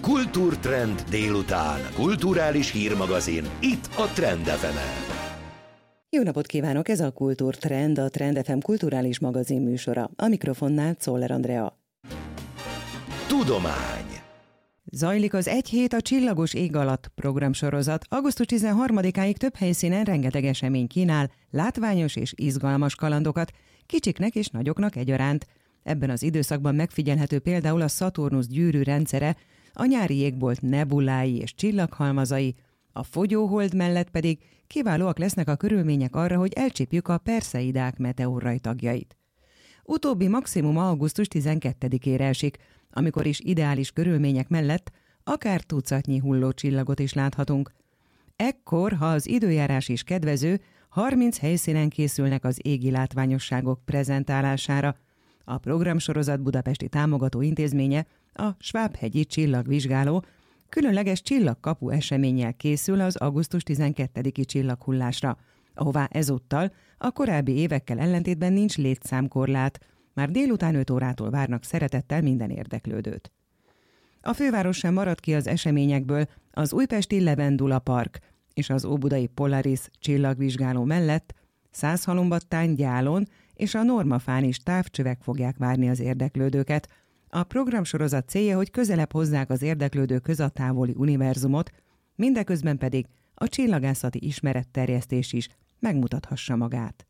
Kultúrtrend délután. Kulturális hírmagazin. Itt a Trend FM-en. Jó napot kívánok! Ez a Kultúrtrend, a Trend FM kulturális magazin műsora. A mikrofonnál Czoller Andrea. Tudomány. Zajlik az Egy hét a csillagos ég alatt programsorozat. Augusztus 13-áig több helyszínen rengeteg esemény kínál, látványos és izgalmas kalandokat, kicsiknek és nagyoknak egyaránt. Ebben az időszakban megfigyelhető például a Szaturnusz gyűrű rendszere, a nyári jégbolt nebulái és csillaghalmazai, a fogyóhold mellett pedig kiválóak lesznek a körülmények arra, hogy elcsípjük a Perszeidák meteorrajtagjait. Utóbbi maximum augusztus 12-ére esik, amikor is ideális körülmények mellett akár tucatnyi hullócsillagot is láthatunk. Ekkor, ha az időjárás is kedvező, 30 helyszínen készülnek az égi látványosságok prezentálására. A programsorozat budapesti támogató intézménye, a Svábhegyi Csillagvizsgáló, különleges csillagkapu eseménnyel készül az augusztus 12-i csillaghullásra, ahová ezúttal a korábbi évekkel ellentétben nincs létszámkorlát, már délután 5 órától várnak szeretettel minden érdeklődőt. A főváros sem marad ki az eseményekből, az újpesti Levendula Park és az óbudai Polaris csillagvizsgáló mellett Százhalombattán, Gyálon és a Normafán is távcsövek fogják várni az érdeklődőket. A programsorozat célja, hogy közelebb hozzák az érdeklődőkhöz a távoli univerzumot, mindeközben pedig a csillagászati ismeretterjesztés is megmutathassa magát.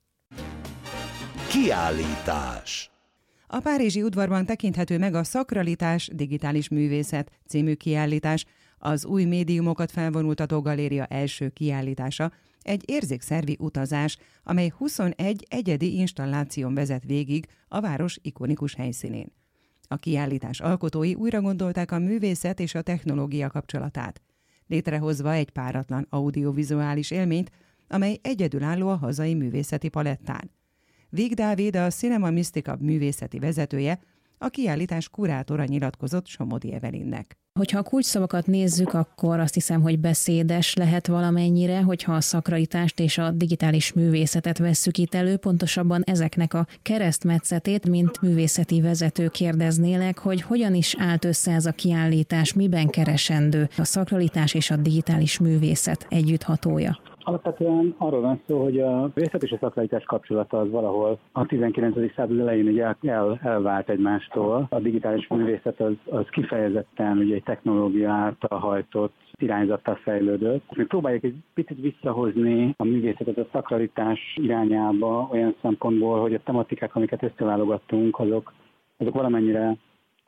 Kiállítás. A Párizsi udvarban tekinthető meg a Szakralitás digitális művészet című kiállítás, az új médiumokat felvonultató galéria első kiállítása, egy érzékszervi utazás, amely 21 egyedi installáción vezet végig a város ikonikus helyszínén. A kiállítás alkotói újra gondolták a művészet és a technológia kapcsolatát, létrehozva egy páratlan audiovizuális élményt, amely egyedülálló a hazai művészeti palettán. Vig Dávid, a Cinema Mystica művészeti vezetője, a kiállítás kurátora nyilatkozott Somodi Evelinnek. Hogyha a kulcsszavakat nézzük, akkor azt hiszem, hogy beszédes lehet valamennyire, hogyha a szakralitást és a digitális művészetet vesszük itt elő, pontosabban ezeknek a keresztmetszetét, mint művészeti vezető kérdeznélek, hogy hogyan is állt össze ez a kiállítás, miben keresendő a szakralitás és a digitális művészet együtthatója. Alapvetően arról van szó, hogy a művészet és a szakralitás kapcsolata az valahol a 19. század elején ugye elvált egymástól. A digitális művészet az kifejezetten ugye egy technológia által hajtott irányzattal fejlődött. Mi próbáljuk egy picit visszahozni a művészetet a szakralitás irányába olyan szempontból, hogy a tematikák, amiket összeválogattunk, azok valamennyire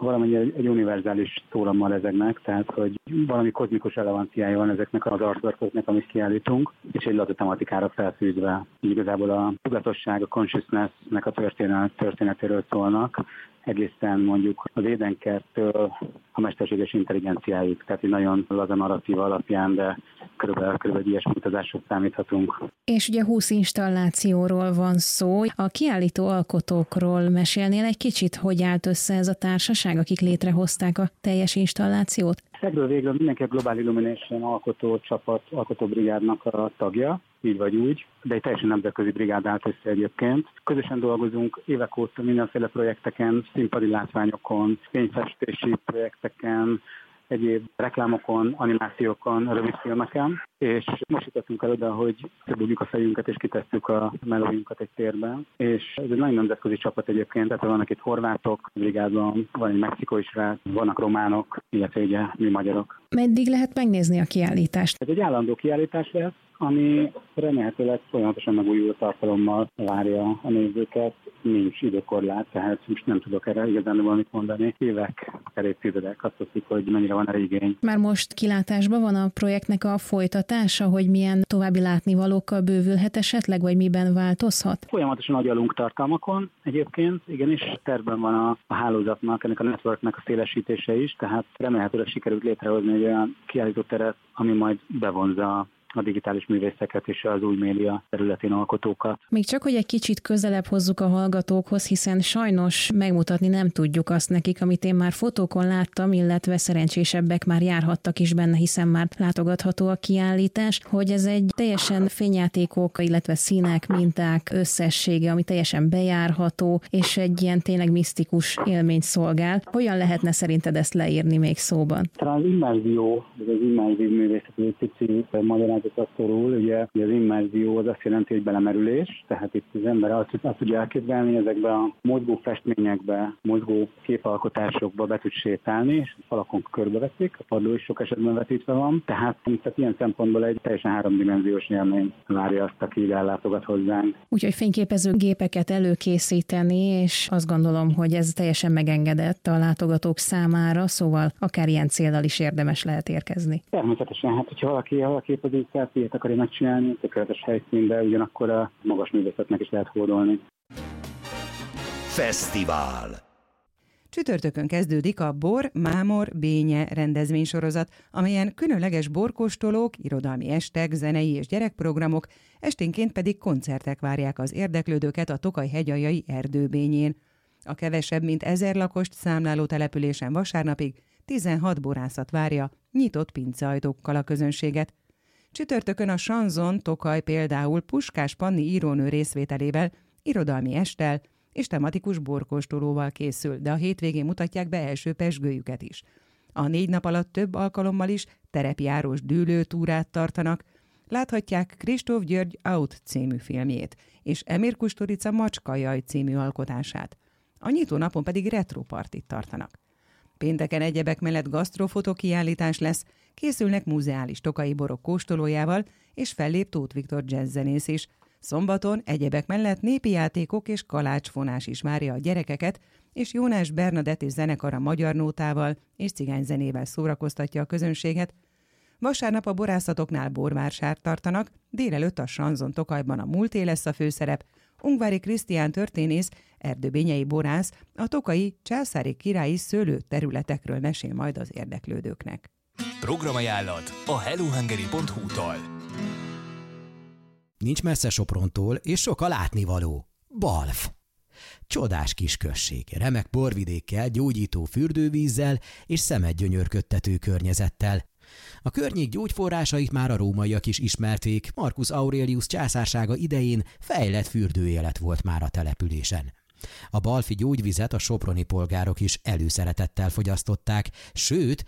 egy univerzális szólammal ezeknek, tehát hogy valami kozmikus relevanciája van ezeknek az artworkoknak, amit kiállítunk, és egy laza tematikára felfűzve. Igazából a tudatosság, a consciousness-nek a történetéről szólnak, egészen mondjuk az édenkerttől a mesterséges intelligenciáig, tehát egy nagyon laza narratíva alapján, de körülbelül ilyesmi utazások számíthatunk. És ugye 20 installációról van szó. A kiállító alkotókról mesélnél egy kicsit, hogy állt össze ez a társaság, akik létrehozták a teljes installációt? Szegről végül mindenki a Global Illumination alkotóbrigádnak a tagja, így vagy úgy, de egy teljesen nemzetközi brigád állt össze egyébként. Közösen dolgozunk évek óta mindenféle projekteken, színpadi látványokon, fényfestési projekteken, egyéb reklámokon, animációkon, rövidfilmeken, és most jutottunk el oda, hogy bedugjuk a fejünket és kitesszük a melóinkat egy térben. És ez egy nagyon nemzetközi csapat egyébként, tehát vannak itt horvátok brigádban, van egy mexikói srác, vannak románok, illetve ugye mi magyarok. Meddig lehet megnézni a kiállítást? Ez egy állandó kiállítás lesz, ami remélhetőleg folyamatosan megújuló tartalommal várja a nézőket. Nincs időkorlát, tehát most nem tudok erre igazán valamit mondani. Évek, akár évtizedek, azt hiszik, hogy mennyire van erre igény. Már most kilátásban van a projektnek a folytatása, hogy milyen további látnivalókkal bővülhet esetleg, vagy miben változhat? Folyamatosan agyalunk tartalmakon egyébként, igenis tervben van a hálózatnak, ennek a networknek a szélesítése is, tehát remélhetőleg sikerült létrehozni egy olyan kiállítóteret, ami majd bevonza a digitális művészeket és az új média területén alkotókat. Még csak, hogy egy kicsit közelebb hozzuk a hallgatókhoz, hiszen sajnos megmutatni nem tudjuk azt nekik, amit én már fotókon láttam, illetve szerencsésebbek már járhattak is benne, hiszen már látogatható a kiállítás, hogy ez egy teljesen fényjátékok, illetve színek, minták összessége, ami teljesen bejárható, és egy ilyen tényleg misztikus élményt szolgál. Hogyan lehetne szerinted ezt leírni még szóban? Talán az immerzió, az immerzív művészet, egy pici magyarázatot szorul. Ugye az immerzió az azt jelenti, hogy belemerülés, tehát itt az ember azt tudja elképzelni, hogy ezekben a mozgó festményekbe, mozgó képalkotásokba be tud sétálni, és a falakon körbeveszik, a padló is sok esetben vetítve van, tehát ilyen szempontból egy teljesen háromdimenziós élmény várja azt, aki ide ellátogat hozzánk. Úgyhogy fényképező gépeket előkészíteni, és azt gondolom, hogy ez teljesen megengedett a látogatók számára, szóval akár ilyen céllal is érdemes lehet érkezni. Természetesen, hát hogyha valaki képező selfie-t akarja megcsinálni, tökéletes helyszín, de ugyanakkor a magas művészetnek is lehet hódolni. Fesztivál. Csütörtökön kezdődik a Bor, Mámor, Bénye rendezvénysorozat, amelyen különleges borkóstolók, irodalmi estek, zenei és gyerekprogramok, esténként pedig koncertek várják az érdeklődőket a Tokaj hegyaljai erdőbényén. A kevesebb mint 1000 lakost számláló településen vasárnapig 16 borászat várja nyitott pinceajtókkal a közönséget. Csütörtökön a Sanzon Tokaj például Puskás Panni írónő részvételével, irodalmi esttel és tematikus borkóstolóval készül, de a hétvégén mutatják be első pezsgőjüket is. A 4 nap alatt több alkalommal is terepjárós dűlőtúrát tartanak, láthatják Kristóf György Out című filmjét, és Emir Kusturica Macskajaj című alkotását. A nyitó napon pedig retropartit tartanak. Pénteken egyebek mellett gasztrofoto kiállítás lesz, készülnek muzeális tokai borok kóstolójával, és fellép Tóth Viktor jazzzenész is. Szombaton egyebek mellett népi játékok és kalácsfonás is várja a gyerekeket, és Jónás Bernadett és zenekara magyar nótával és cigányzenével szórakoztatja a közönséget. Vasárnap a borászatoknál borvársárt tartanak, délelőtt a Sanzon Tokajban a múlté lesz a főszerep, Ungvári Krisztián történész, erdőbényei borász a tokai császári királyi szőlőterületekről mesél majd az érdeklődőknek. Programajánlat a hellohungary.hu-tól. Nincs messze Soprontól, és sok a látnivaló. Balf. Csodás kis község, remek borvidékkel, gyógyító fürdővízzel és szemet gyönyörködtető környezettel. A környék gyógyforrásait már a rómaiak is ismerték, Marcus Aurelius császársága idején fejlett fürdőélet volt már a településen. A balfi gyógyvizet a soproni polgárok is előszeretettel fogyasztották, sőt,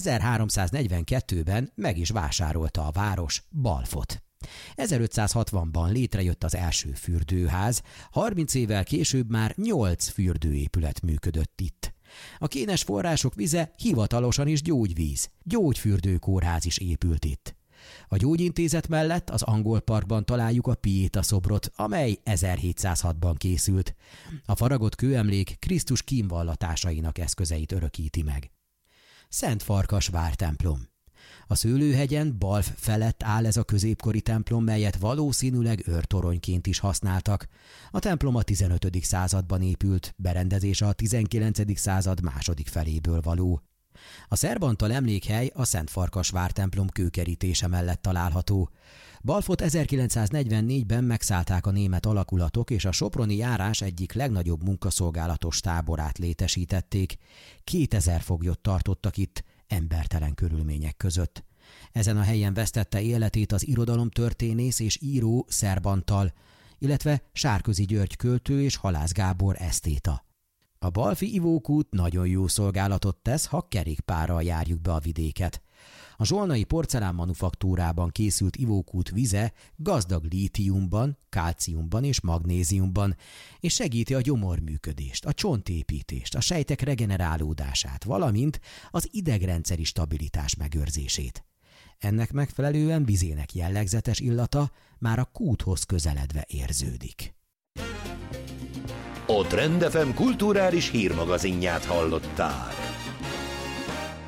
1342-ben meg is vásárolta a város Balfot. 1560-ban létrejött az első fürdőház, 30 évvel később már 8 fürdőépület működött itt. A kénes források vize hivatalosan is gyógyvíz, gyógyfürdőkórház is épült itt. A gyógyintézet mellett az Angol Parkban találjuk a Pieta szobrot, amely 1706-ban készült. A faragott kőemlék Krisztus kínvallatásainak eszközeit örökíti meg. Szent Farkas vártemplom. A Szőlőhegyen Balf felett áll ez a középkori templom, melyet valószínűleg őrtoronyként is használtak. A templom a 15. században épült, berendezése a 19. század második feléből való. A Szerbantal emlékhely a Szent Farkas vártemplom kőkerítése mellett található. Balfot 1944-ben megszállták a német alakulatok, és a soproni járás egyik legnagyobb munkaszolgálatos táborát létesítették. 2000 foglyot tartottak itt, embertelen körülmények között. Ezen a helyen vesztette életét az irodalomtörténész és író Szerbantal, illetve Sárközi György költő és Halász Gábor esztéta. A balfi ivókút nagyon jó szolgálatot tesz, ha kerékpárral járjuk be a vidéket. A zsolnai porcelánmanufaktúrában készült ivókút vize gazdag lítiumban, kálciumban és magnéziumban, és segíti a gyomorműködést, a csontépítést, a sejtek regenerálódását, valamint az idegrendszeri stabilitás megőrzését. Ennek megfelelően vizének jellegzetes illata már a kúthoz közeledve érződik. A Trend FM kulturális hírmagazinját hallottál.